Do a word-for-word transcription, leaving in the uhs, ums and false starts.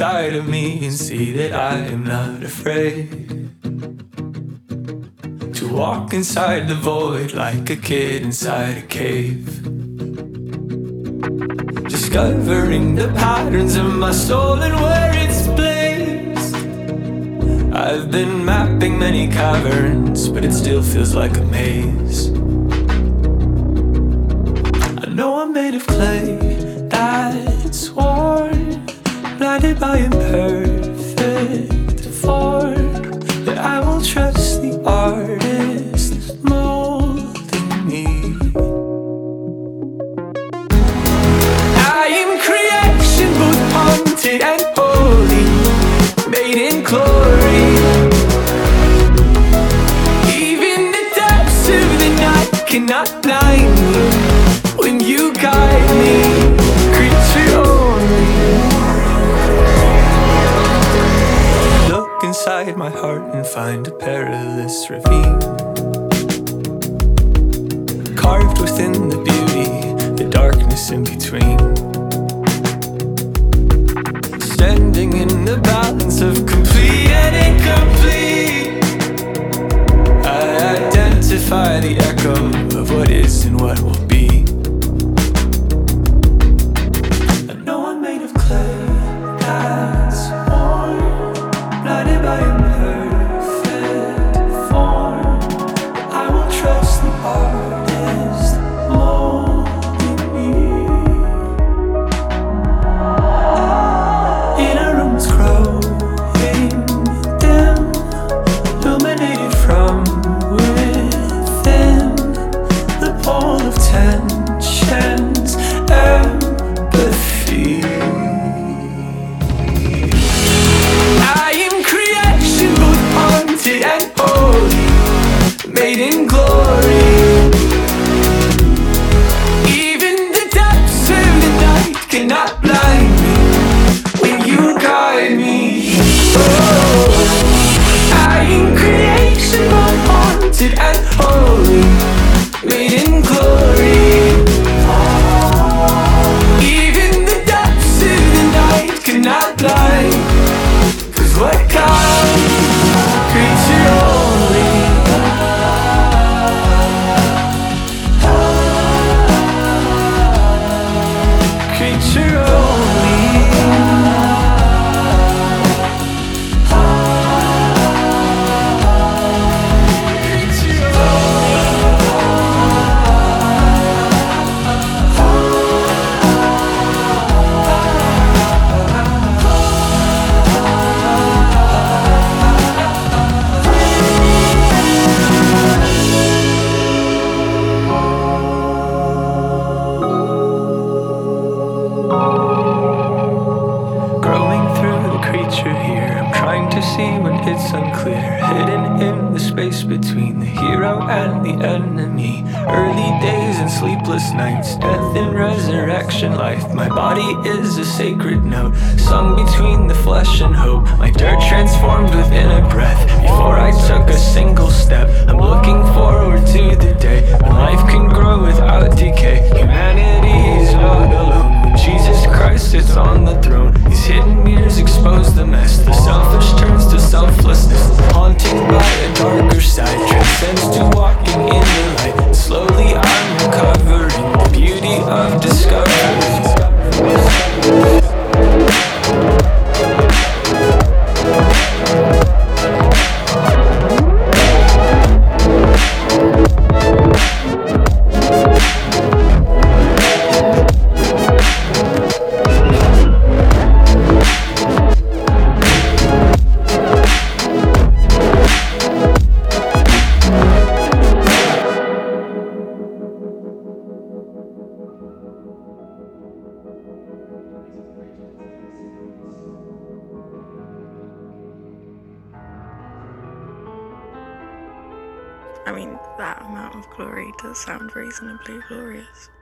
inside of me and see that I am not afraid to walk inside the void like a kid inside a cave, discovering the patterns of my soul and where it's placed. I've been mapping many caverns, but it still feels like a maze. I know I'm made of clay that's worn, blinded by imperfect form, that I will trust the artist molding me. I am creation, both haunted and holy, made in glory. Even the depths of the night cannot blind me when you guide me, creature only. Look inside my heart and find a perilous ravine, carved within the beauty, the darkness in between, standing in the balance of complete and incomplete. I identify the echo of what is and what will be. I know I'm made of clay that's worn, blinded by imperfect form. I will trust the artist molding me. Inner rooms growing dim, illuminated from within. The pole of tensions, empathy. I am creation, both haunted and holy, made in glory. Even the depths of the night cannot blind me when you guide me. Oh, I am creation, both haunted and holy, made in glory. Even the depths of the night cannot blind, 'cause what counts, creature only. Creature only. Creature growing through the creature here, I'm trying to see when it's unclear, hidden in the space between the hero and the enemy. Early days and sleepless nights, death and resurrection life. My body is a sacred note, sung between the flesh and hope. My dirt transformed within a breath, before I took a single step. I'm looking forward to the day when life can grow without decay. Humanity is not alone when Jesus Christ sits on the throne. These hidden mirrors expose the mess, the selfish turns to selflessness. Haunting by a darker side, transcends to walking in the light. Slowly I'm recovering the beauty of discovery. I mean, that amount of glory does sound reasonably glorious.